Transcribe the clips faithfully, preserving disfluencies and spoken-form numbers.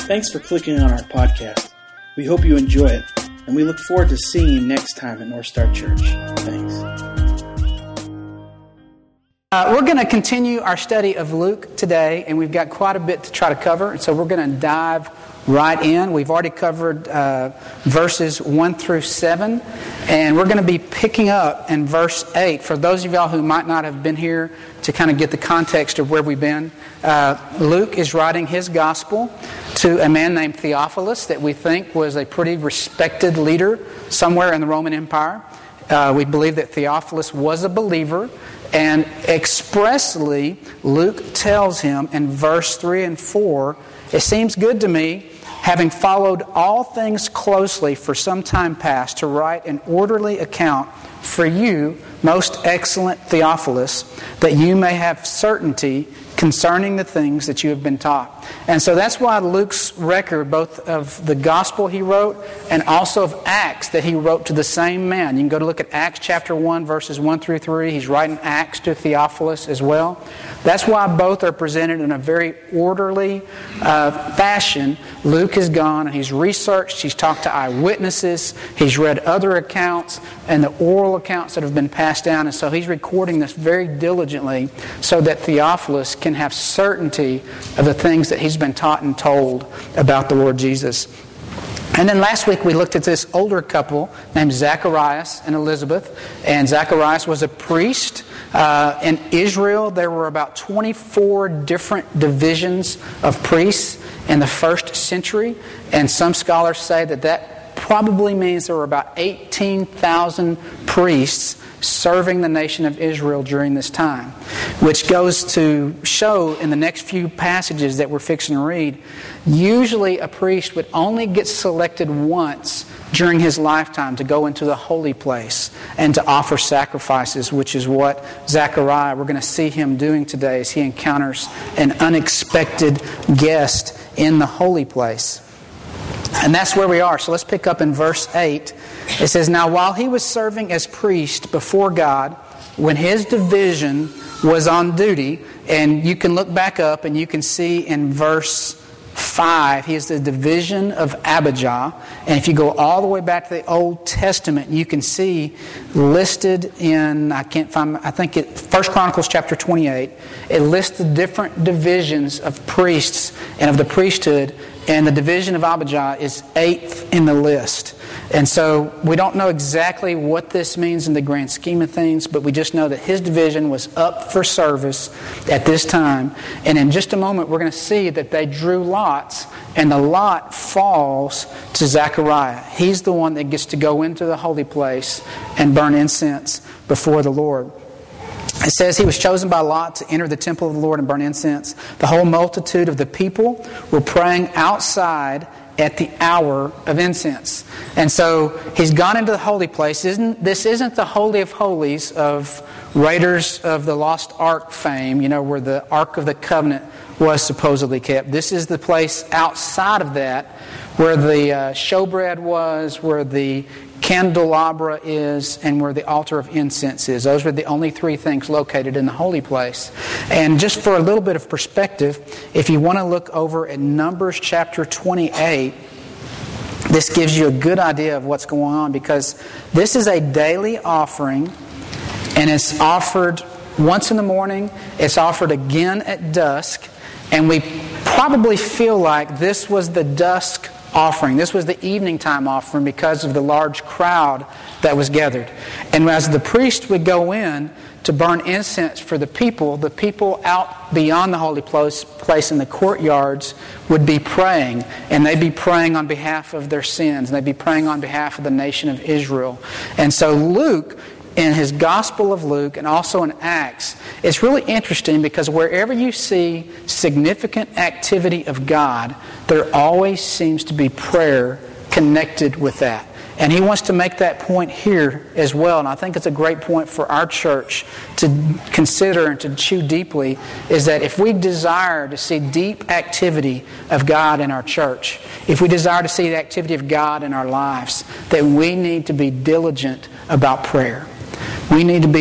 Thanks for clicking on our podcast. We hope you enjoy it, and we look forward to seeing you next time at North Star Church. Thanks. Uh, we're going to continue our study of Luke today, and we've got quite a bit to try to cover, and so we're going to dive right in. We've already covered uh, verses one through seven, and we're going to be picking up in verse eight. For those of y'all who might not have been here to kind of get the context of where we've been, uh, Luke is writing his gospel to a man named Theophilus that we think was a pretty respected leader somewhere in the Roman Empire. Uh, we believe that Theophilus was a believer, and expressly Luke tells him in verse three and four, "It seems good to me, having followed all things closely for some time past, to write an orderly account for you, most excellent Theophilus, that you may have certainty concerning the things that you have been taught." And so that's why Luke's record, both of the gospel he wrote and also of Acts that he wrote to the same man. You can go to look at Acts chapter one, verses one through three. He's writing Acts to Theophilus as well. That's why both are presented in a very orderly uh, fashion. Luke has gone and he's researched, he's talked to eyewitnesses, he's read other accounts and the oral accounts that have been passed down, and so he's recording this very diligently so that Theophilus can have certainty of the things that he's been taught and told about the Lord Jesus. And then last week we looked at this older couple named Zacharias and Elizabeth. And Zacharias was a priest. Uh, in Israel, there were about twenty-four different divisions of priests in the first century. And some scholars say that that probably means there were about eighteen thousand priests serving the nation of Israel during this time, which goes to show in the next few passages that we're fixing to read, usually a priest would only get selected once during his lifetime to go into the holy place and to offer sacrifices, which is what Zechariah, we're going to see him doing today as he encounters an unexpected guest in the holy place. And that's where we are. So let's pick up in verse eight. It says, "Now while he was serving as priest before God, when his division was on duty," and you can look back up and you can see in verse five, he is the division of Abijah. And if you go all the way back to the Old Testament, you can see listed in, I can't find, I think it, First Chronicles chapter twenty-eight, it lists the different divisions of priests and of the priesthood, and the division of Abijah is eighth in the list. And so we don't know exactly what this means in the grand scheme of things, but we just know that his division was up for service at this time. And in just a moment, we're going to see that they drew lots, and the lot falls to Zechariah. He's the one that gets to go into the holy place and burn incense before the Lord. It says he was chosen by lot to enter the temple of the Lord and burn incense. The whole multitude of the people were praying outside at the hour of incense. And so he's gone into the holy place. Isn't, this isn't the Holy of Holies of Raiders of the Lost Ark fame, you know, where the Ark of the Covenant was supposedly kept. This is the place outside of that where the uh, showbread was, where the candelabra is, and where the altar of incense is. Those were the only three things located in the holy place. And just for a little bit of perspective, if you want to look over at Numbers chapter twenty-eight, this gives you a good idea of what's going on, because this is a daily offering, and it's offered once in the morning, it's offered again at dusk, and we probably feel like this was the dusk offering. This was the evening time offering because of the large crowd that was gathered. And as the priest would go in to burn incense for the people, the people out beyond the holy place, place in the courtyards would be praying. And they'd be praying on behalf of their sins. And they'd be praying on behalf of the nation of Israel. And so Luke, in his Gospel of Luke and also in Acts, it's really interesting because wherever you see significant activity of God, there always seems to be prayer connected with that. And he wants to make that point here as well. And I think it's a great point for our church to consider and to chew deeply, is that if we desire to see deep activity of God in our church, if we desire to see the activity of God in our lives, then we need to be diligent about prayer. We need to be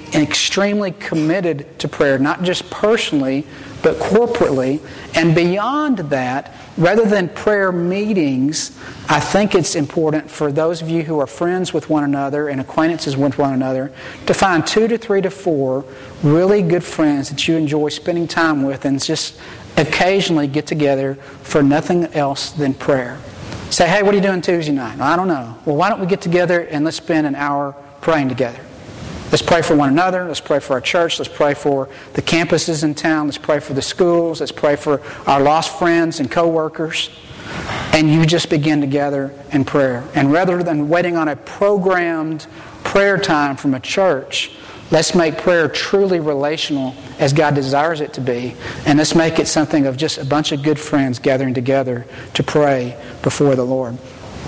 extremely committed to prayer, not just personally, but corporately. And beyond that, rather than prayer meetings, I think it's important for those of you who are friends with one another and acquaintances with one another to find two to three to four really good friends that you enjoy spending time with and just occasionally get together for nothing else than prayer. Say, hey, what are you doing Tuesday night? I don't know. Well, why don't we get together and let's spend an hour praying together? Let's pray for one another. Let's pray for our church. Let's pray for the campuses in town. Let's pray for the schools. Let's pray for our lost friends and co-workers. And you just begin together in prayer. And rather than waiting on a programmed prayer time from a church, let's make prayer truly relational as God desires it to be. And let's make it something of just a bunch of good friends gathering together to pray before the Lord.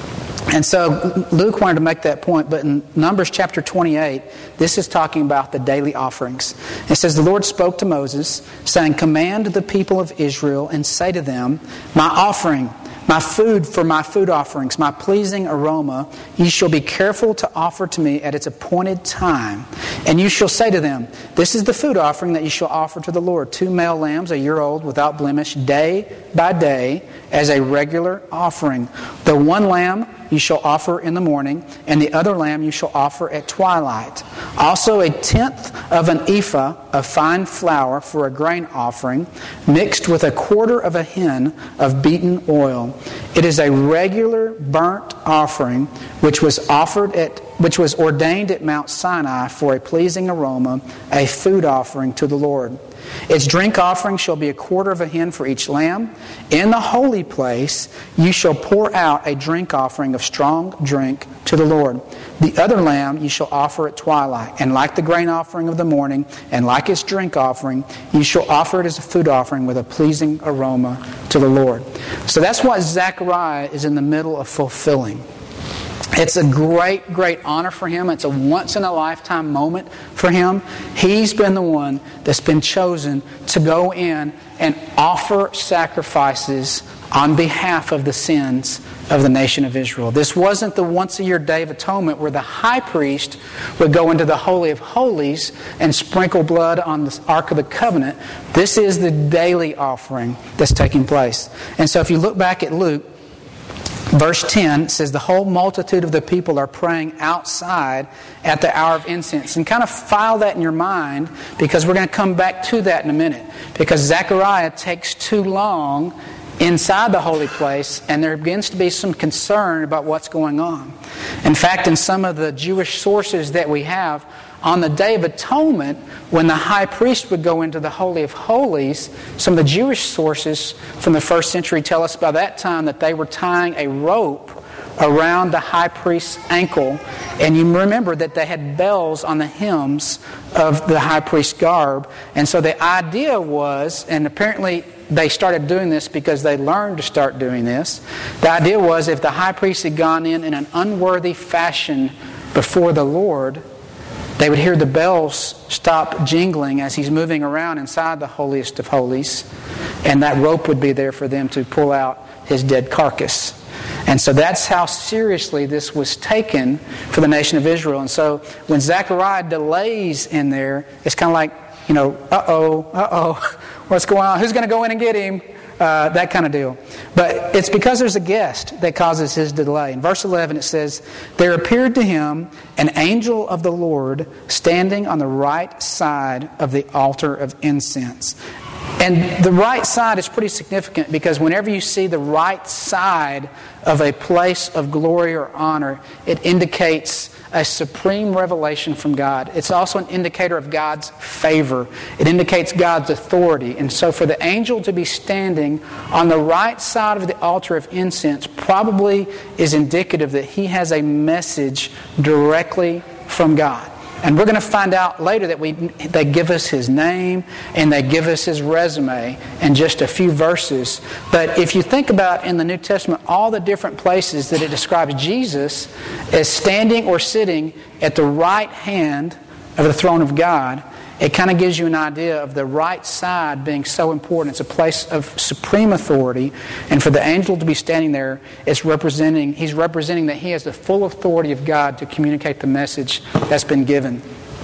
And so Luke wanted to make that point, but in Numbers chapter twenty-eight, this is talking about the daily offerings. It says, the Lord spoke to Moses, saying, command the people of Israel and say to them, my offering, my food for my food offerings, my pleasing aroma, ye shall be careful to offer to me at its appointed time. And you shall say to them, this is the food offering that you shall offer to the Lord, two male lambs, a year old, without blemish, day by day, as a regular offering. The one lamb you shall offer in the morning, and the other lamb you shall offer at twilight. Also a tenth of an ephah of fine flour for a grain offering, mixed with a quarter of a hin of beaten oil. It is a regular burnt offering, which was offered at, which was ordained at Mount Sinai for a pleasing aroma, a food offering to the Lord. Its drink offering shall be a quarter of a hin for each lamb. In the holy place you shall pour out a drink offering of strong drink to the Lord. The other lamb you shall offer at twilight. And like the grain offering of the morning, and like its drink offering, you shall offer it as a food offering with a pleasing aroma to the Lord. So that's what Zechariah is in the middle of fulfilling. It's a great, great honor for him. It's a once-in-a-lifetime moment for him. He's been the one that's been chosen to go in and offer sacrifices on behalf of the sins of the nation of Israel. This wasn't the once-a-year Day of Atonement where the high priest would go into the Holy of Holies and sprinkle blood on the Ark of the Covenant. This is the daily offering that's taking place. And so if you look back at Luke, verse ten says, the whole multitude of the people are praying outside at the hour of incense. And kind of file that in your mind, because we're going to come back to that in a minute. Because Zechariah takes too long inside the holy place, and there begins to be some concern about what's going on. In fact, in some of the Jewish sources that we have, on the Day of Atonement, when the high priest would go into the Holy of Holies, some of the Jewish sources from the first century tell us by that time that they were tying a rope around the high priest's ankle. And you remember that they had bells on the hems of the high priest's garb. And so the idea was, and apparently they started doing this because they learned to start doing this, the idea was if the high priest had gone in in an unworthy fashion before the Lord, they would hear the bells stop jingling as he's moving around inside the holiest of holies, and that rope would be there for them to pull out his dead carcass. And so that's how seriously this was taken for the nation of Israel. And so when Zechariah delays in there, it's kind of like, you know, uh-oh, uh-oh, what's going on? Who's going to go in and get him? Uh, that kind of deal. But it's because there's a guest that causes his delay. In verse eleven it says, there appeared to him an angel of the Lord standing on the right side of the altar of incense. And the right side is pretty significant because whenever you see the right side of a place of glory or honor, it indicates a supreme revelation from God. It's also an indicator of God's favor. It indicates God's authority. And so for the angel to be standing on the right side of the altar of incense probably is indicative that he has a message directly from God. And we're going to find out later that we they give us his name and they give us his resume in just a few verses. But if you think about in the New Testament all the different places that it describes Jesus as standing or sitting at the right hand of the throne of God, it kind of gives you an idea of the right side being so important. It's a place of supreme authority. And for the angel to be standing there, it's representing, he's representing that he has the full authority of God to communicate the message that's been given.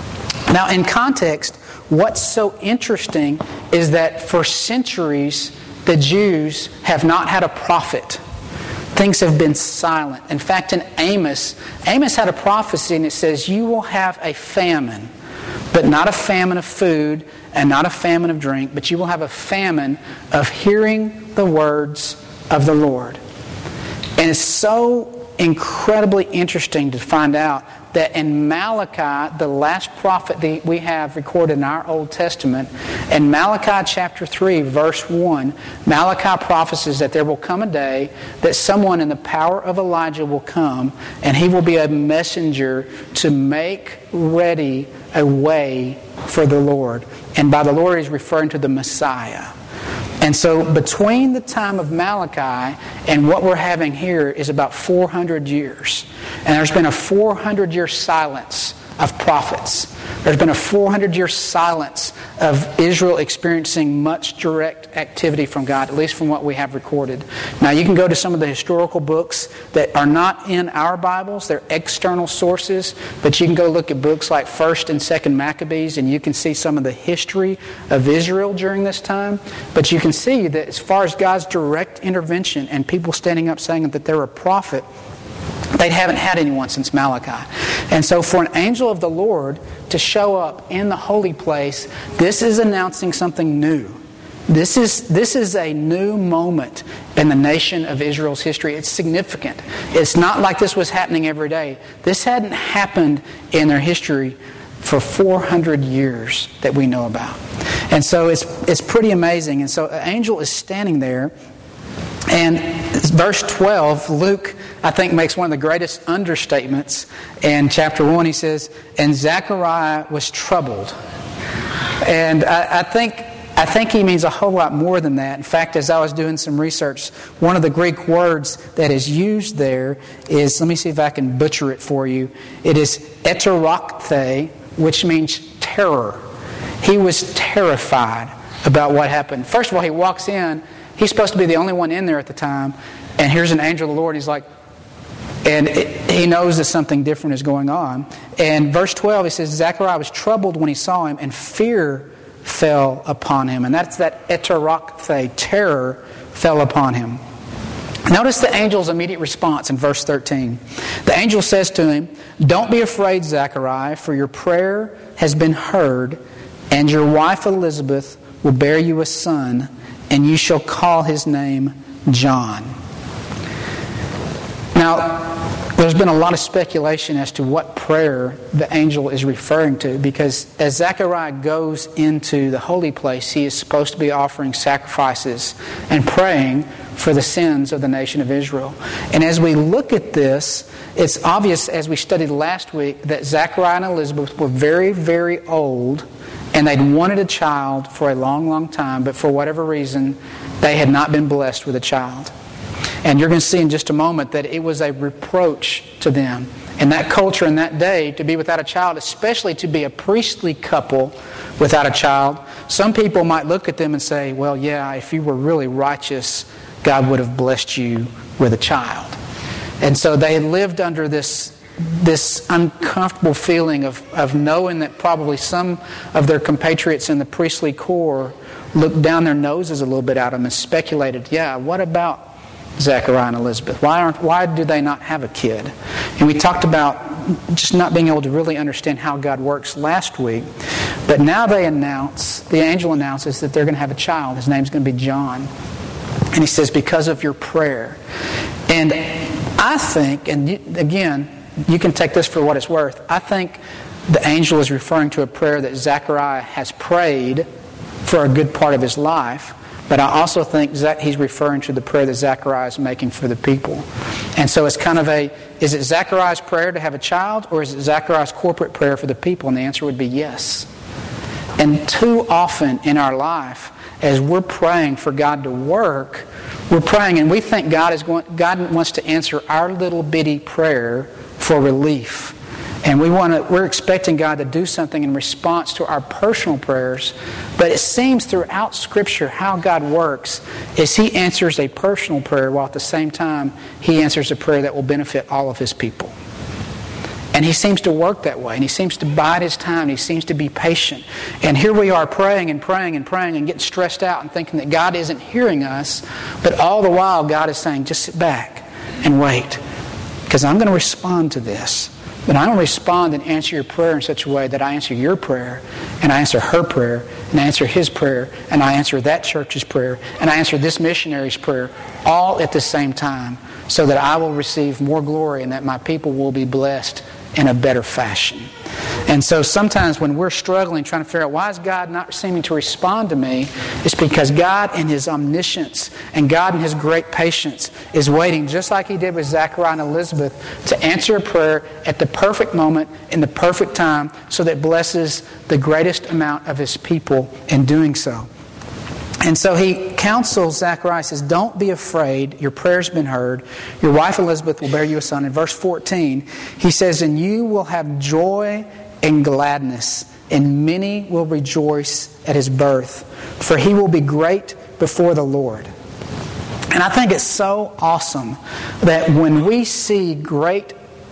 Now, in context, what's so interesting is that for centuries, the Jews have not had a prophet. Things have been silent. In fact, in Amos, Amos had a prophecy and it says, you will have a famine, but not a famine of food and not a famine of drink, but you will have a famine of hearing the words of the Lord. And it's so incredibly interesting to find out that in Malachi, the last prophet that we have recorded in our Old Testament, in Malachi chapter three, verse one, Malachi prophesies that there will come a day that someone in the power of Elijah will come, and he will be a messenger to make ready a way for the Lord. And by the Lord, he's referring to the Messiah. And so between the time of Malachi and what we're having here is about four hundred years. And there's been a four hundred year silence of prophets. There's been a four hundred year silence of Israel experiencing much direct activity from God, at least from what we have recorded. Now you can go to some of the historical books that are not in our Bibles. They're external sources. But you can go look at books like First and Second Maccabees and you can see some of the history of Israel during this time. But you can see that as far as God's direct intervention and people standing up saying that they're a prophet, they haven't had anyone since Malachi. And so for an angel of the Lord to show up in the holy place, this is announcing something new. This is, this is a new moment in the nation of Israel's history. It's significant. It's not like this was happening every day. This hadn't happened in their history for four hundred years that we know about. And so it's, it's pretty amazing. And so an angel is standing there. And verse twelve, Luke, I think, makes one of the greatest understatements. In chapter one, he says, and Zechariah was troubled. And I, I think I think he means a whole lot more than that. In fact, as I was doing some research, one of the Greek words that is used there is, let me see if I can butcher it for you. It is eterokthe, which means terror. He was terrified about what happened. First of all, he walks in. He's supposed to be the only one in there at the time. And here's an angel of the Lord. He's like, and it, he knows that something different is going on. And verse twelve, he says, Zechariah was troubled when he saw him, and fear fell upon him. And that's that eterokthe, terror fell upon him. Notice the angel's immediate response in verse thirteen. The angel says to him, don't be afraid, Zechariah, for your prayer has been heard, and your wife Elizabeth will bear you a son, and you shall call his name John. Now, there's been a lot of speculation as to what prayer the angel is referring to, because as Zechariah goes into the holy place, he is supposed to be offering sacrifices and praying for the sins of the nation of Israel. And as we look at this, it's obvious, as we studied last week, that Zechariah and Elizabeth were very, very old, and they'd wanted a child for a long, long time, but for whatever reason, they had not been blessed with a child. And you're going to see in just a moment that it was a reproach to them in that culture, in that day, to be without a child, especially to be a priestly couple without a child. Some people might look at them and say, well, yeah, if you were really righteous, God would have blessed you with a child. And so they had lived under this this uncomfortable feeling of, of knowing that probably some of their compatriots in the priestly corps looked down their noses a little bit at them and speculated, yeah, what about Zechariah and Elizabeth? Why aren't why do they not have a kid? And we talked about just not being able to really understand how God works last week. But now they announce, the angel announces that they're going to have a child. His name's going to be John. And he says, because of your prayer. And I think, and again, you can take this for what it's worth, I think the angel is referring to a prayer that Zechariah has prayed for a good part of his life. But I also think that he's referring to the prayer that Zechariah is making for the people. And so it's kind of a, is it Zechariah's prayer to have a child, or is it Zechariah's corporate prayer for the people? And the answer would be yes. And too often in our life, as we're praying for God to work, we're praying and we think God is going, God wants to answer our little bitty prayer for relief. And we want to, we're expecting God to do something in response to our personal prayers. But it seems throughout Scripture how God works is He answers a personal prayer while at the same time He answers a prayer that will benefit all of His people. And He seems to work that way. And He seems to bide His time. He seems to be patient. And here we are praying and praying and praying and getting stressed out and thinking that God isn't hearing us. But all the while, God is saying, just sit back and wait. Because I'm going to respond to this. But I don't respond and answer your prayer in such a way that I answer your prayer, and I answer her prayer, and I answer his prayer, and I answer that church's prayer, and I answer this missionary's prayer, all at the same time, so that I will receive more glory and that my people will be blessed in a better fashion. And so sometimes when we're struggling, trying to figure out why is God not seeming to respond to me, it's because God in His omniscience and God in His great patience is waiting, just like He did with Zachariah and Elizabeth, to answer a prayer at the perfect moment, in the perfect time, so that it blesses the greatest amount of His people in doing so. And so He counsels Zachariah, says, don't be afraid, your prayer's been heard. Your wife Elizabeth will bear you a son. In verse fourteen, He says, and you will have joy and gladness, and many will rejoice at His birth, for He will be great before the Lord. And I think it's so awesome that when we see great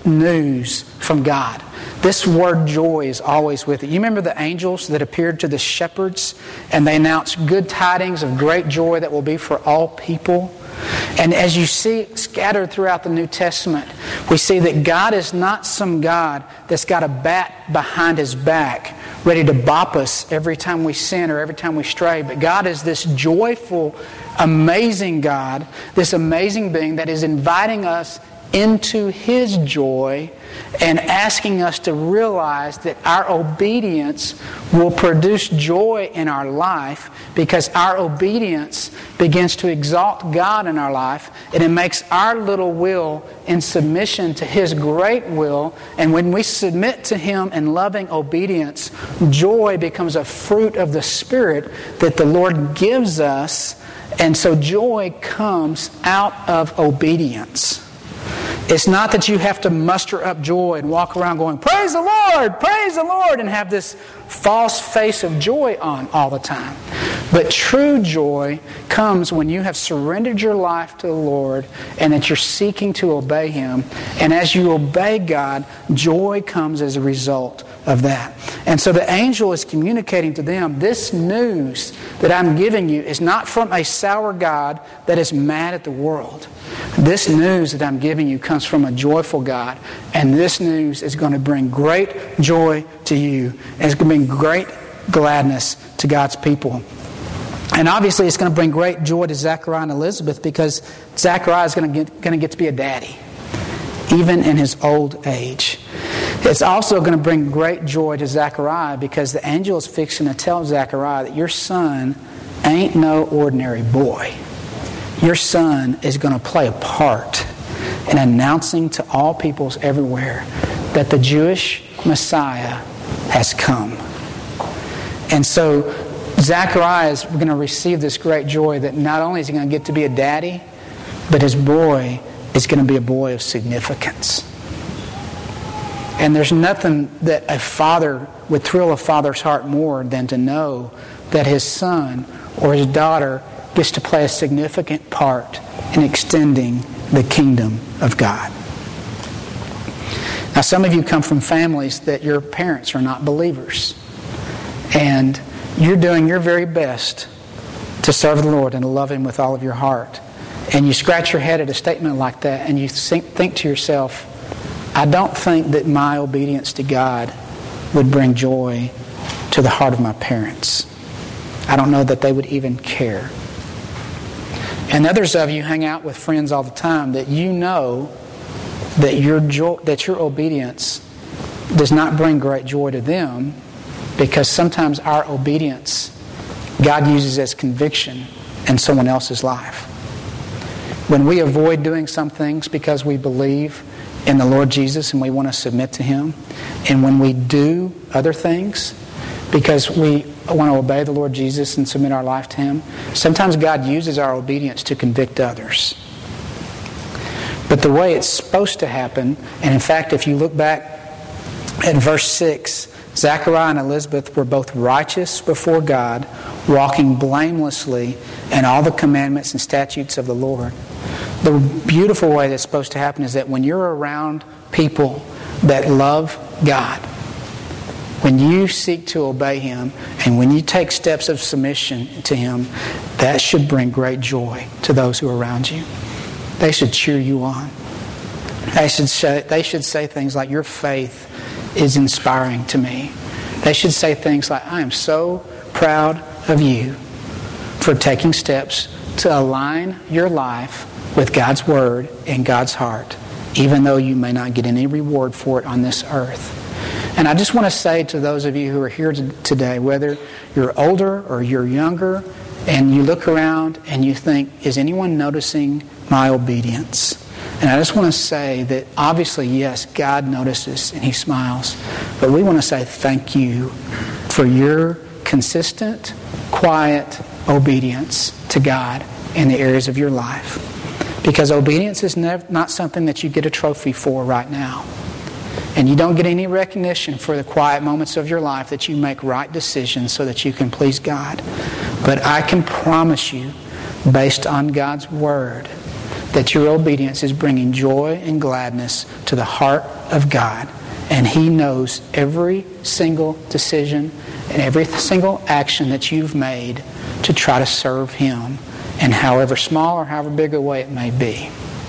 news from God, this word joy is always with it. You remember the angels that appeared to the shepherds and they announced good tidings of great joy that will be for all people? And as you see scattered throughout the New Testament, we see that God is not some God that's got a bat behind His back ready to bop us every time we sin or every time we stray. But God is this joyful, amazing God, this amazing being that is inviting us into His joy and asking us to realize that our obedience will produce joy in our life, because our obedience begins to exalt God in our life, and it makes our little will in submission to His great will. And when we submit to Him in loving obedience, joy becomes a fruit of the Spirit that the Lord gives us. And so joy comes out of obedience. It's not that you have to muster up joy and walk around going, praise the Lord, praise the Lord, and have this false face of joy on all the time. But true joy comes when you have surrendered your life to the Lord and that you're seeking to obey Him. And as you obey God, joy comes as a result of that. And so the angel is communicating to them, this news that I'm giving you is not from a sour God that is mad at the world. This news that I'm giving you comes from a joyful God, and this news is going to bring great joy to you, and it's going to bring great gladness to God's people. And obviously it's going to bring great joy to Zachariah and Elizabeth, because Zachariah is going to get, going to get to be a daddy, even in his old age. It's also going to bring great joy to Zachariah, because the angel is fixing to tell Zachariah that your son ain't no ordinary boy. Your son is going to play a part in announcing to all peoples everywhere that the Jewish Messiah has come. And so Zachariah is going to receive this great joy that not only is he going to get to be a daddy, but his boy is going to be a boy of significance. And there's nothing that a father would thrill a father's heart more than to know that his son or his daughter gets to play a significant part in extending the kingdom of God. Now, some of you come from families that your parents are not believers. And you're doing your very best to serve the Lord and to love Him with all of your heart. And you scratch your head at a statement like that and you think, think to yourself, I don't think that my obedience to God would bring joy to the heart of my parents. I don't know that they would even care. And others of you hang out with friends all the time that you know that your joy, that your obedience does not bring great joy to them, because sometimes our obedience God uses as conviction in someone else's life. When we avoid doing some things because we believe in the Lord Jesus and we want to submit to Him, and when we do other things because we want to obey the Lord Jesus and submit our life to Him, sometimes God uses our obedience to convict others. But the way it's supposed to happen, and in fact, if you look back at verse six, Zachariah and Elizabeth were both righteous before God, walking blamelessly in all the commandments and statutes of the Lord. The beautiful way that's supposed to happen is that when you're around people that love God, when you seek to obey Him and when you take steps of submission to Him, that should bring great joy to those who are around you. They should cheer you on. They should say, they should say things like, your faith is inspiring to me. They should say things like, I am so proud of you for taking steps to align your life with God's Word and God's heart, even though you may not get any reward for it on this earth. And I just want to say to those of you who are here today, whether you're older or you're younger, and you look around and you think, is anyone noticing my obedience? And I just want to say that obviously, yes, God notices and He smiles. But we want to say thank you for your consistent, quiet obedience to God in the areas of your life. Because obedience is nev- not something that you get a trophy for right now. And you don't get any recognition for the quiet moments of your life that you make right decisions so that you can please God. But I can promise you, based on God's Word, that your obedience is bringing joy and gladness to the heart of God. And He knows every single decision and every single action that you've made to try to serve Him, in however small or however big a way it may be.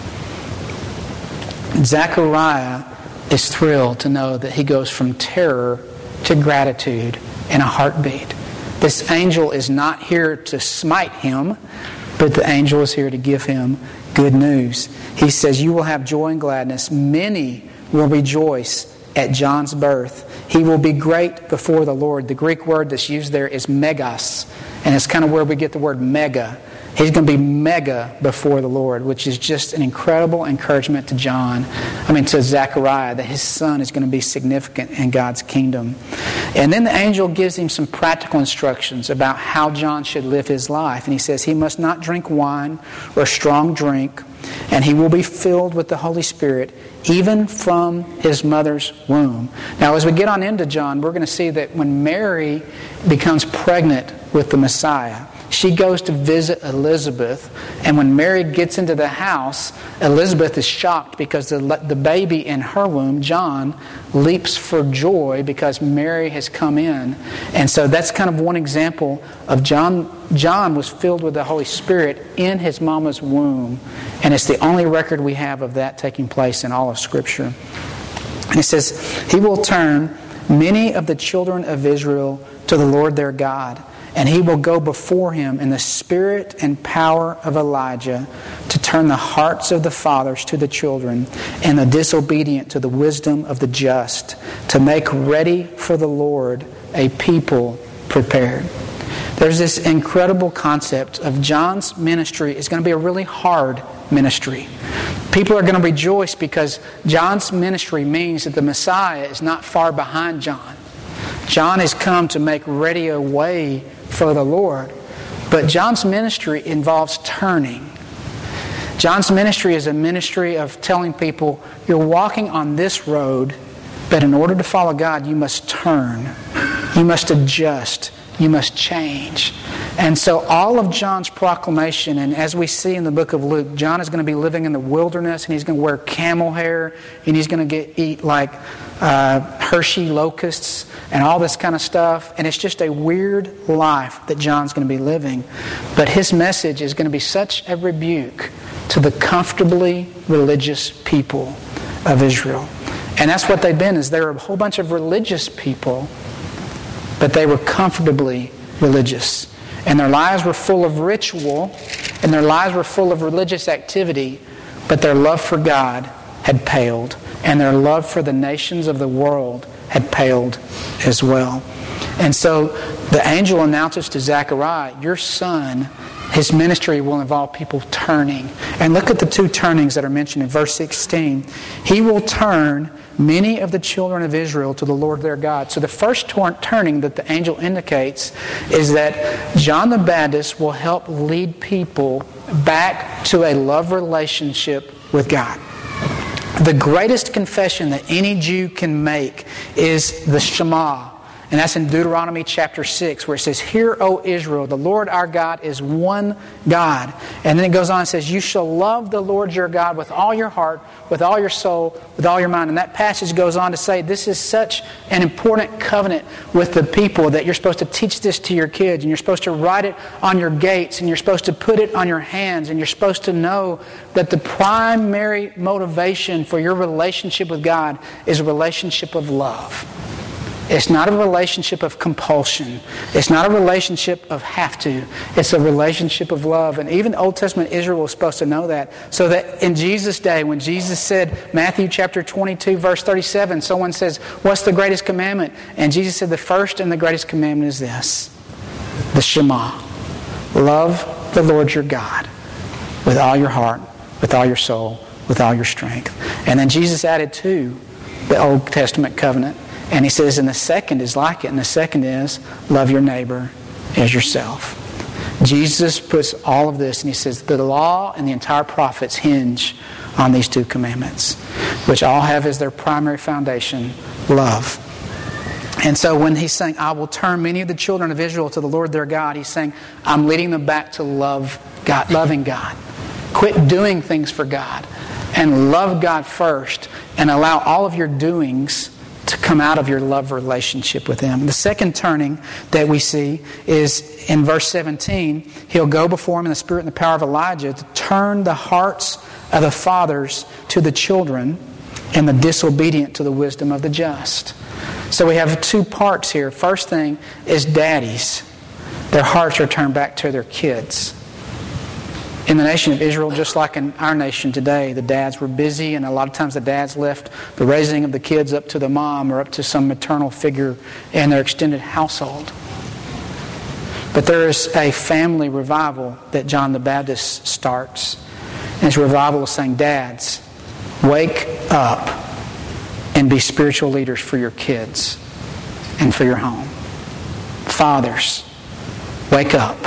Zechariah is thrilled to know that he goes from terror to gratitude in a heartbeat. This angel is not here to smite him, but the angel is here to give him good news. He says, you will have joy and gladness. Many will rejoice at John's birth. He will be great before the Lord. The Greek word that's used there is megas, and it's kind of where we get the word mega. He's going to be mega before the Lord, which is just an incredible encouragement to John, I mean to Zechariah, that his son is going to be significant in God's kingdom. And then the angel gives him some practical instructions about how John should live his life. And he says he must not drink wine or strong drink, and he will be filled with the Holy Spirit even from his mother's womb. Now, as we get on into John, we're going to see that when Mary becomes pregnant with the Messiah, she goes to visit Elizabeth, and when Mary gets into the house, Elizabeth is shocked because the, the baby in her womb, John, leaps for joy because Mary has come in. And so that's kind of one example of John. John was filled with the Holy Spirit in his mama's womb, and it's the only record we have of that taking place in all of Scripture. And it says, He will turn many of the children of Israel to the Lord their God, and He will go before Him in the spirit and power of Elijah to turn the hearts of the fathers to the children and the disobedient to the wisdom of the just, to make ready for the Lord a people prepared. There's this incredible concept of John's ministry is going to be a really hard ministry. People are going to rejoice because John's ministry means that the Messiah is not far behind John. John has come to make ready a way for the Lord. But John's ministry involves turning. John's ministry is a ministry of telling people, you're walking on this road, but in order to follow God, you must turn. You must adjust. You must change. And so all of John's proclamation, and as we see in the book of Luke, John is going to be living in the wilderness, and he's going to wear camel hair, and he's going to get eat like uh, Hershey locusts and all this kind of stuff. And it's just a weird life that John's going to be living. But his message is going to be such a rebuke to the comfortably religious people of Israel. And that's what they've been, is they're a whole bunch of religious people, but they were comfortably religious. And their lives were full of ritual, and their lives were full of religious activity, but their love for God had paled, and their love for the nations of the world had paled as well. And so the angel announces to Zechariah, your son, his ministry will involve people turning. And look at the two turnings that are mentioned in verse sixteen. He will turn many of the children of Israel to the Lord their God. So the first turning that the angel indicates is that John the Baptist will help lead people back to a love relationship with God. The greatest confession that any Jew can make is the Shema. And that's in Deuteronomy chapter six, where it says, "Hear, O Israel, the Lord our God is one God." And then it goes on and says, "You shall love the Lord your God with all your heart, with all your soul, with all your mind." And that passage goes on to say this is such an important covenant with the people that you're supposed to teach this to your kids, and you're supposed to write it on your gates, and you're supposed to put it on your hands, and you're supposed to know that the primary motivation for your relationship with God is a relationship of love. It's not a relationship of compulsion. It's not a relationship of have to. It's a relationship of love. And even Old Testament Israel was supposed to know that. So that in Jesus' day, when Jesus said, Matthew chapter twenty-two, verse thirty-seven, someone says, "What's the greatest commandment?" And Jesus said, "The first and the greatest commandment is this, the Shema. Love the Lord your God with all your heart, with all your soul, with all your strength." And then Jesus added to the Old Testament covenant. And he says, and the second is like it. And the second is, love your neighbor as yourself. Jesus puts all of this, and he says, the law and the entire prophets hinge on these two commandments, which all have as their primary foundation love. And so when he's saying, "I will turn many of the children of Israel to the Lord their God," he's saying, I'm leading them back to love God, loving God. Quit doing things for God and love God first, and allow all of your doings to come out of your love relationship with Him. The second turning that we see is in verse seventeen. He'll go before Him in the spirit and the power of Elijah to turn the hearts of the fathers to the children, and the disobedient to the wisdom of the just. So we have two parts here. First thing is daddies. Their hearts are turned back to their kids. In the nation of Israel, just like in our nation today, the dads were busy, and a lot of times the dads left the raising of the kids up to the mom or up to some maternal figure in their extended household. But there is a family revival that John the Baptist starts. And his revival is saying, dads, wake up and be spiritual leaders for your kids and for your home. Fathers, wake up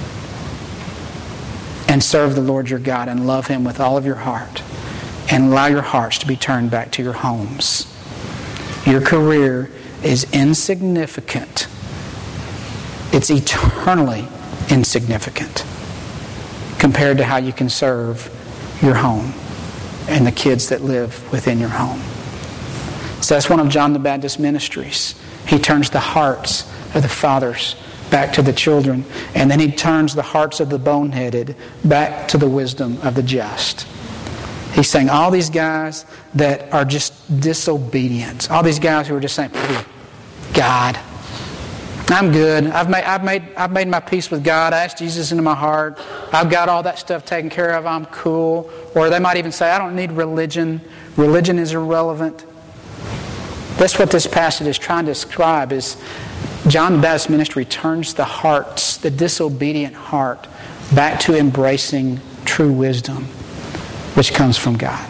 and serve the Lord your God and love Him with all of your heart, and allow your hearts to be turned back to your homes. Your career is insignificant. It's eternally insignificant compared to how you can serve your home and the kids that live within your home. So that's one of John the Baptist's ministries. He turns the hearts of the fathers back to the children, and then he turns the hearts of the boneheaded back to the wisdom of the just. He's saying all these guys that are just disobedient, all these guys who are just saying, God, I'm good. I've made, I've made, I've made my peace with God. I asked Jesus into my heart. I've got all that stuff taken care of. I'm cool. Or they might even say, I don't need religion. Religion is irrelevant. That's what this passage is trying to describe, is John the Baptist's ministry turns the hearts, the disobedient heart, back to embracing true wisdom, which comes from God.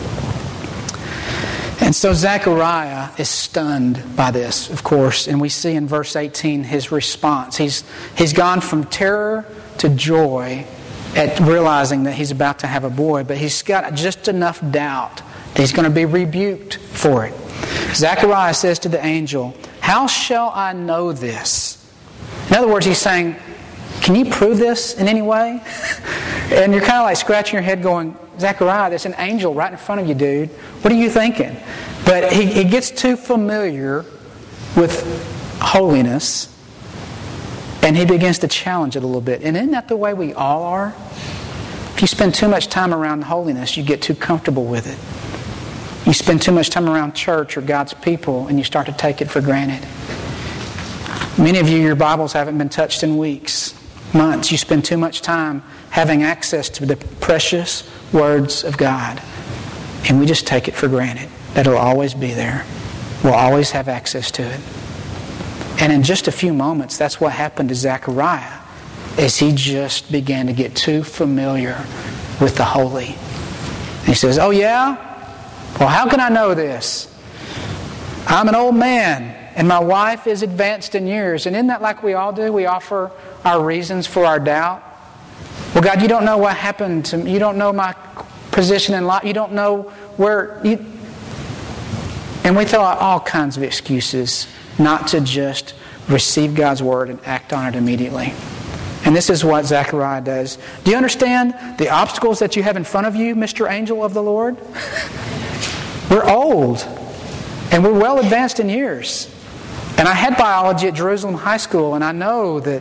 And so Zechariah is stunned by this, of course, and we see in verse eighteen his response. He's, he's gone from terror to joy at realizing that he's about to have a boy, but he's got just enough doubt that he's going to be rebuked for it. Zechariah says to the angel, how shall I know this? In other words, he's saying, can you prove this in any way? And you're kind of like scratching your head going, Zechariah, there's an angel right in front of you, dude. What are you thinking? But he, he gets too familiar with holiness, and he begins to challenge it a little bit. And isn't that the way we all are? If you spend too much time around holiness, you get too comfortable with it. You spend too much time around church or God's people, and you start to take it for granted. Many of you, your Bibles haven't been touched in weeks, months. You spend too much time having access to the precious words of God, and we just take it for granted that it'll always be there. We'll always have access to it. And in just a few moments, that's what happened to Zechariah, as he just began to get too familiar with the holy. And he says, oh yeah? Well, how can I know this? I'm an old man, and my wife is advanced in years. And isn't that like we all do? We offer our reasons for our doubt. Well, God, you don't know what happened to me. You don't know my position in life. You don't know where... You... And we throw out all kinds of excuses not to just receive God's word and act on it immediately. And this is what Zechariah does. Do you understand the obstacles that you have in front of you, Mister Angel of the Lord? We're old, and we're well advanced in years. And I had biology at Jerusalem High School, and I know that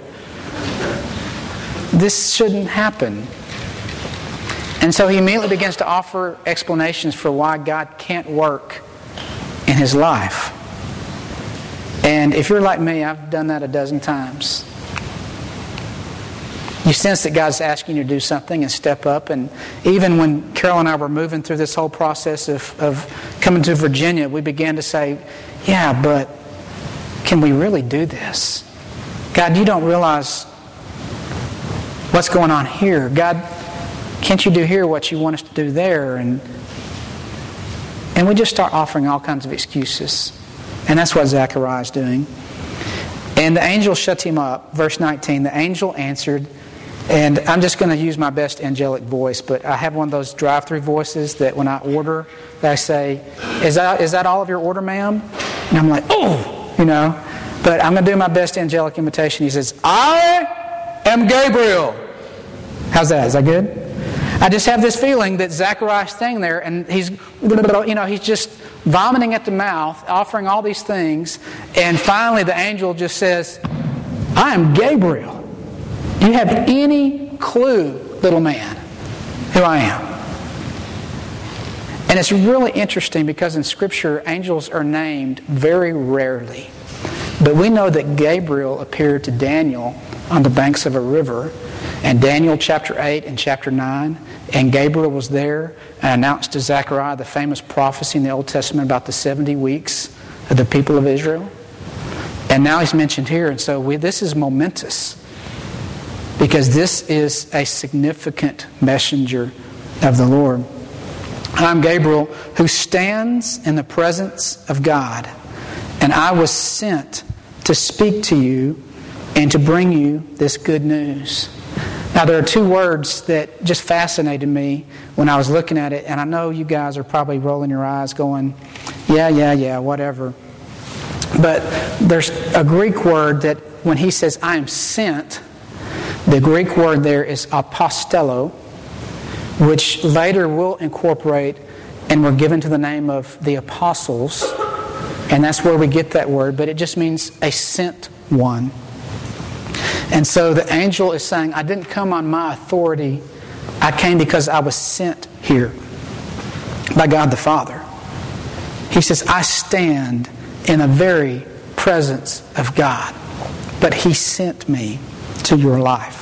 this shouldn't happen. And so he immediately begins to offer explanations for why God can't work in his life. And if you're like me, I've done that a dozen times. You sense that God's asking you to do something and step up. And even when Carol and I were moving through this whole process of, of coming to Virginia, we began to say, yeah, but can we really do this? God, you don't realize what's going on here. God, can't you do here what you want us to do there? And, and we just start offering all kinds of excuses. And that's what Zechariah is doing. And the angel shut him up. Verse nineteen, the angel answered, and I'm just going to use my best angelic voice, but I have one of those drive-through voices that when I order, that I say, is that, is that all of your order, ma'am? And I'm like, oh, you know. But I'm going to do my best angelic imitation. He says, I am Gabriel. How's that? Is that good? I just have this feeling that Zechariah's staying there and he's, you know, he's just vomiting at the mouth, offering all these things, and finally the angel just says, I am Gabriel. Do you have any clue, little man, who I am? And it's really interesting because in Scripture, angels are named very rarely. But we know that Gabriel appeared to Daniel on the banks of a river. And Daniel chapter eight and chapter nine, and Gabriel was there and announced to Zechariah the famous prophecy in the Old Testament about the seventy weeks of the people of Israel. And now he's mentioned here, and so we, this is momentous because this is a significant messenger of the Lord. I'm Gabriel who stands in the presence of God, and I was sent to speak to you and to bring you this good news. Now, there are two words that just fascinated me when I was looking at it, and I know you guys are probably rolling your eyes going, yeah, yeah, yeah, whatever. But there's a Greek word that when he says, I am sent, the Greek word there is apostello, which later we'll incorporate and we're given to the name of the apostles, and that's where we get that word, but it just means a sent one. And so the angel is saying, I didn't come on my authority. I came because I was sent here by God the Father. He says, I stand in the very presence of God, but He sent me to your life.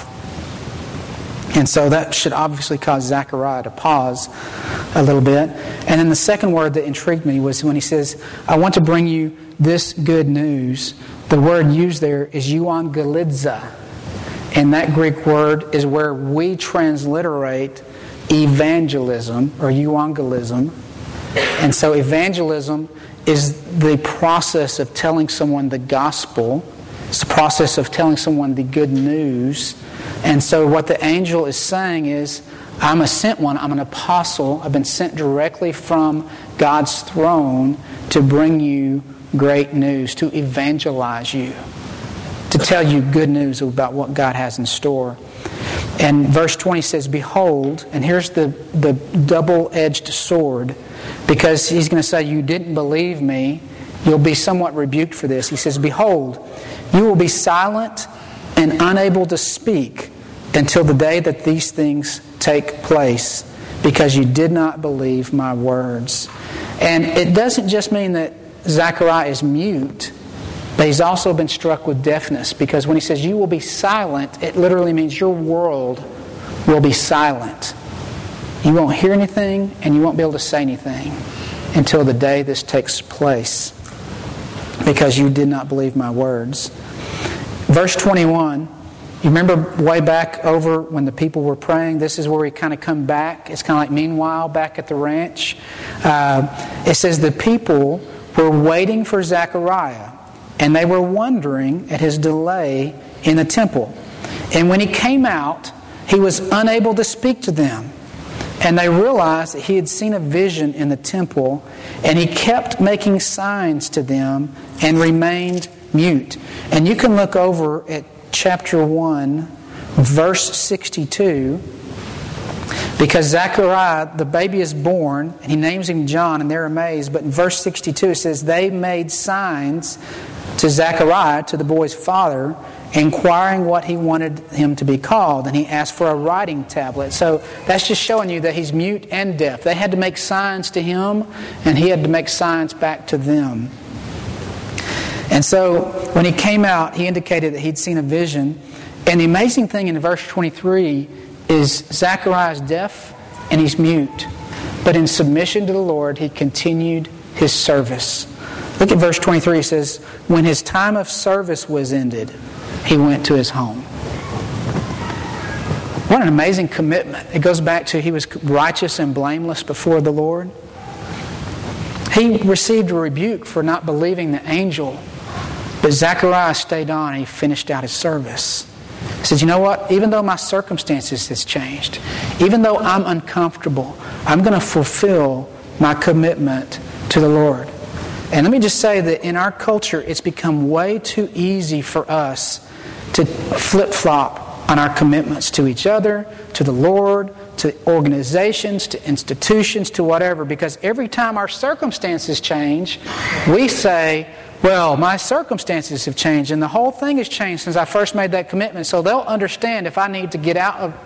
And so that should obviously cause Zechariah to pause a little bit. And then the second word that intrigued me was when he says, I want to bring you this good news. The word used there is euangelizo. And that Greek word is where we transliterate evangelism or euangelism. And so evangelism is the process of telling someone the gospel. It's the process of telling someone the good news. And so what the angel is saying is, I'm a sent one. I'm an apostle. I've been sent directly from God's throne to bring you great news, to evangelize you, to tell you good news about what God has in store. And verse twenty says, behold, and here's the, the double-edged sword, because he's going to say, you didn't believe me. You'll be somewhat rebuked for this. He says, behold, you will be silent and unable to speak until the day that these things take place, because you did not believe my words. And it doesn't just mean that Zechariah is mute, but he's also been struck with deafness, because when he says you will be silent, it literally means your world will be silent. You won't hear anything and you won't be able to say anything until the day this takes place, because you did not believe my words. Verse twenty-one, you remember way back over when the people were praying, this is where we kind of come back. It's kind of like meanwhile back at the ranch. Uh, it says the people were waiting for Zechariah, and they were wondering at his delay in the temple. And when he came out, he was unable to speak to them. And they realized that he had seen a vision in the temple, and he kept making signs to them and remained mute. And you can look over at chapter one, verse sixty-two, because Zechariah, the baby is born, and he names him John, and they're amazed. But in verse sixty-two it says, they made signs to Zechariah, to the boy's father, inquiring what he wanted him to be called. And he asked for a writing tablet. So that's just showing you that he's mute and deaf. They had to make signs to him, and he had to make signs back to them. And so when he came out, he indicated that he'd seen a vision. And the amazing thing in verse twenty-three is Zechariah is deaf and he's mute. But in submission to the Lord, he continued his service. Look at verse twenty-three. It says, when his time of service was ended, he went to his home. What an amazing commitment. It goes back to he was righteous and blameless before the Lord. He received a rebuke for not believing the angel, but Zechariah stayed on and he finished out his service. He says, you know what? Even though my circumstances has changed, even though I'm uncomfortable, I'm going to fulfill my commitment to the Lord. And let me just say that in our culture, it's become way too easy for us to flip-flop on our commitments to each other, to the Lord, to organizations, to institutions, to whatever. Because every time our circumstances change, we say, well, my circumstances have changed, and the whole thing has changed since I first made that commitment, so they'll understand if I need to get out of...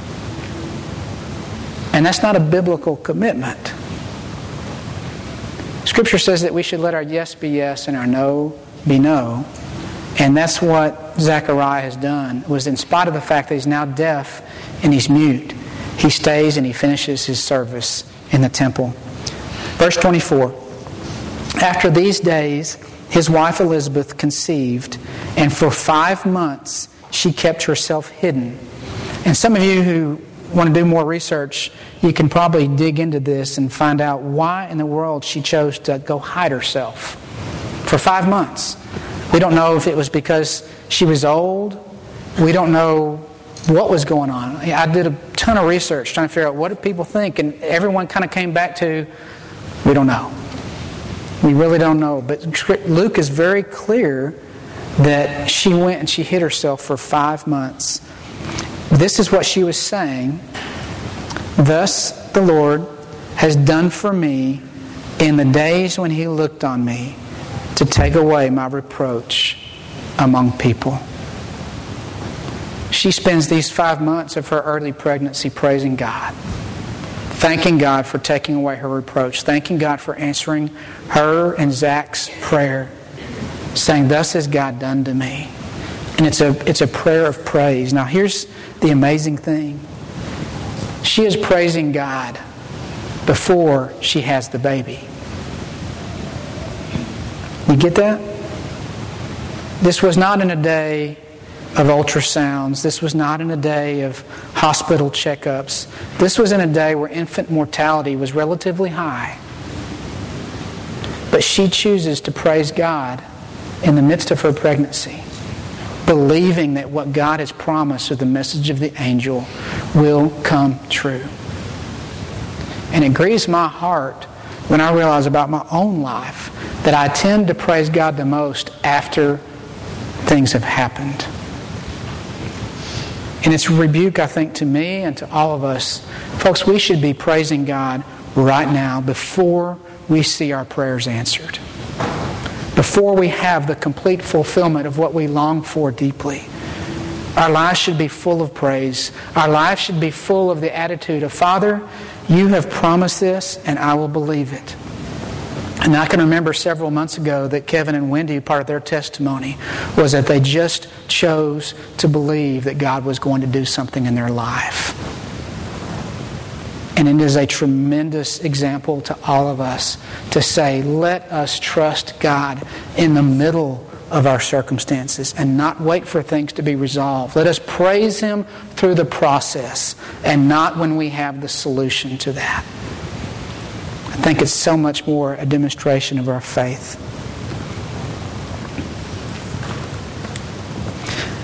And that's not a biblical commitment. Scripture says that we should let our yes be yes and our no be no. And that's what Zechariah has done. It was in spite of the fact that he's now deaf and he's mute. He stays and he finishes his service in the temple. Verse twenty-four. After these days, his wife Elizabeth conceived, and for five months she kept herself hidden. And some of you who want to do more research, you can probably dig into this and find out why in the world she chose to go hide herself for five months. We don't know if it was because she was old. We don't know what was going on. I did a ton of research trying to figure out what did people think, and everyone kind of came back to, we don't know. We really don't know. But Luke is very clear that she went and she hid herself for five months. This is what she was saying. Thus the Lord has done for me in the days when He looked on me to take away my reproach among people. She spends these five months of her early pregnancy praising God, thanking God for taking away her reproach, thanking God for answering her and Zach's prayer, saying, thus has God done to me. And it's a, it's a prayer of praise. Now here's the amazing thing. She is praising God before she has the baby. You get that? This was not in a day of ultrasounds. This was not in a day of hospital checkups. This was in a day where infant mortality was relatively high. But she chooses to praise God in the midst of her pregnancy, believing that what God has promised through the message of the angel will come true. And it grieves my heart when I realize about my own life that I tend to praise God the most after things have happened. And it's a rebuke, I think, to me and to all of us. Folks, we should be praising God right now before we see our prayers answered, before we have the complete fulfillment of what we long for deeply. Our lives should be full of praise. Our lives should be full of the attitude of, Father, you have promised this and I will believe it. And I can remember several months ago that Kevin and Wendy, part of their testimony was that they just chose to believe that God was going to do something in their life. And it is a tremendous example to all of us to say, let us trust God in the middle of our circumstances and not wait for things to be resolved. Let us praise Him through the process and not when we have the solution to that. I think it's so much more a demonstration of our faith.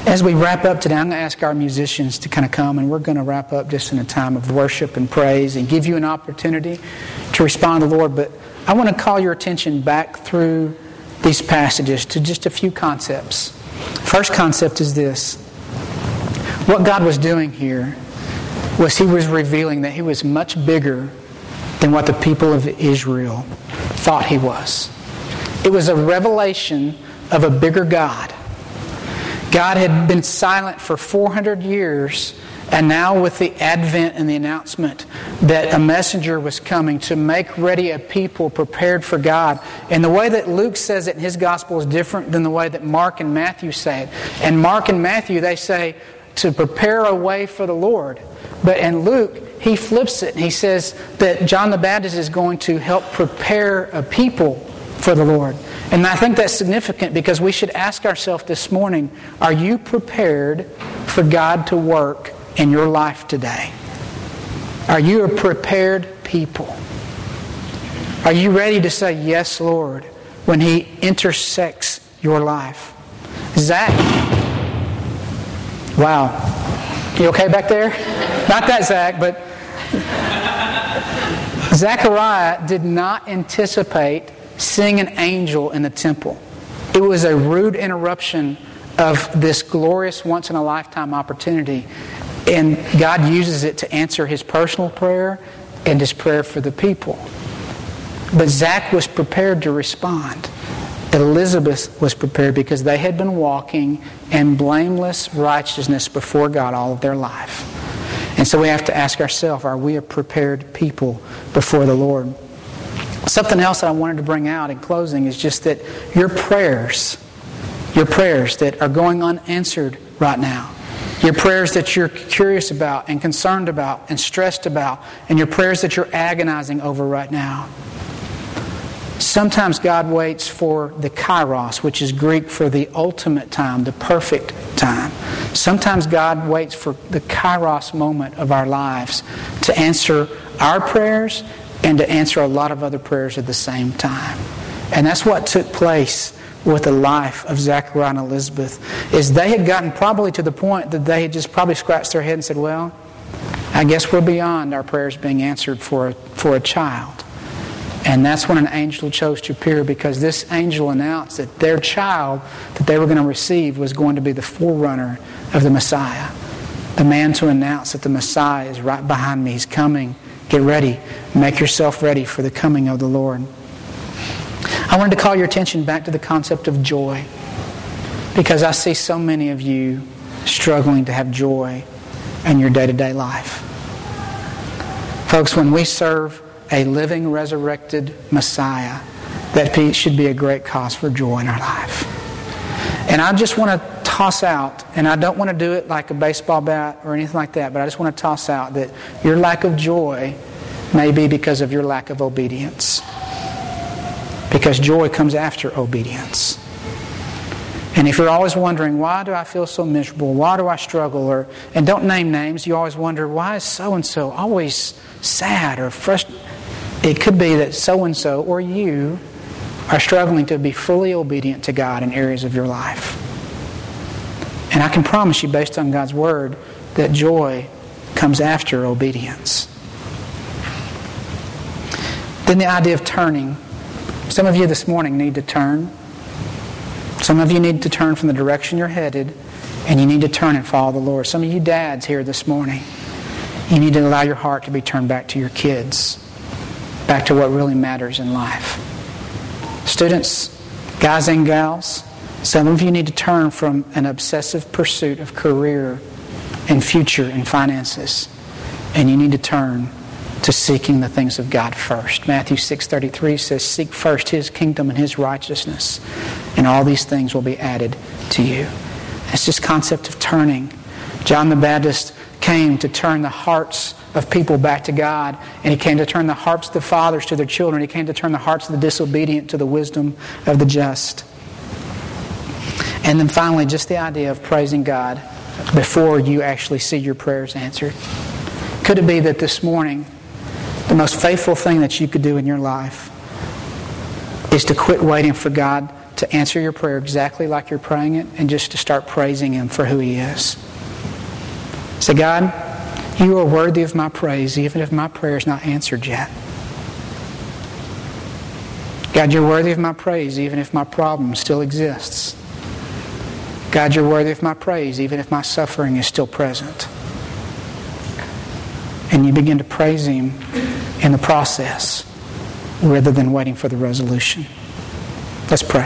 As we wrap up today, I'm going to ask our musicians to kind of come, and we're going to wrap up just in a time of worship and praise and give you an opportunity to respond to the Lord. But I want to call your attention back through these passages to just a few concepts. First concept is this. What God was doing here was He was revealing that He was much bigger than what the people of Israel thought He was. It was a revelation of a bigger God. God had been silent for four hundred years, and now with the advent and the announcement that a messenger was coming to make ready a people prepared for God. And the way that Luke says it in his gospel is different than the way that Mark and Matthew say it. And Mark and Matthew, they say to prepare a way for the Lord. But in Luke, he flips it and he says that John the Baptist is going to help prepare a people for the Lord. And I think that's significant because we should ask ourselves this morning, are you prepared for God to work in your life today? Are you a prepared people? Are you ready to say yes, Lord, when He intersects your life? Zach. Wow. You okay back there? Not that Zach, but Zechariah did not anticipate seeing an angel in the temple. It was a rude interruption of this glorious once-in-a-lifetime opportunity. And God uses it to answer His personal prayer and His prayer for the people. But Zach was prepared to respond. Elizabeth was prepared because they had been walking in blameless righteousness before God all of their life. And so we have to ask ourselves, are we a prepared people before the Lord? Something else that I wanted to bring out in closing is just that your prayers, your prayers that are going unanswered right now, your prayers that you're curious about and concerned about and stressed about, and your prayers that you're agonizing over right now. Sometimes God waits for the kairos, which is Greek for the ultimate time, the perfect time. Sometimes God waits for the kairos moment of our lives to answer our prayers and to answer a lot of other prayers at the same time. And that's what took place with the life of Zechariah and Elizabeth, is they had gotten probably to the point that they had just probably scratched their head and said, well, I guess we're beyond our prayers being answered for a, for a child. And that's when an angel chose to appear, because this angel announced that their child that they were going to receive was going to be the forerunner of the Messiah. The man to announce that the Messiah is right behind me. He's coming. Get ready. Make yourself ready for the coming of the Lord. I wanted to call your attention back to the concept of joy, because I see so many of you struggling to have joy in your day-to-day life. Folks, when we serve a living, resurrected Messiah, that should be a great cause for joy in our life. And I just want to toss out, and I don't want to do it like a baseball bat or anything like that, but I just want to toss out that your lack of joy may be because of your lack of obedience. Because joy comes after obedience. And if you're always wondering, why do I feel so miserable? Why do I struggle? Or and don't name names. You always wonder, why is so-and-so always sad or frustrated? It could be that so-and-so or you are struggling to be fully obedient to God in areas of your life. And I can promise you, based on God's Word, that joy comes after obedience. Then the idea of turning. Some of you this morning need to turn. Some of you need to turn from the direction you're headed, and you need to turn and follow the Lord. Some of you dads here this morning, you need to allow your heart to be turned back to your kids, back to what really matters in life. Students, guys and gals, some of you need to turn from an obsessive pursuit of career and future and finances, and you need to turn to seeking the things of God first. Matthew six thirty-three says, seek first His kingdom and His righteousness, and all these things will be added to you. It's this concept of turning. John the Baptist came to turn the hearts of people back to God, and he came to turn the hearts of the fathers to their children. He came to turn the hearts of the disobedient to the wisdom of the just. And then finally, just the idea of praising God before you actually see your prayers answered. Could it be that this morning, the most faithful thing that you could do in your life is to quit waiting for God to answer your prayer exactly like you're praying it and just to start praising Him for who He is. Say, God, You are worthy of my praise even if my prayer is not answered yet. God, You're worthy of my praise even if my problem still exists. God, You're worthy of my praise even if my suffering is still present. And you begin to praise Him in the process rather than waiting for the resolution. Let's pray.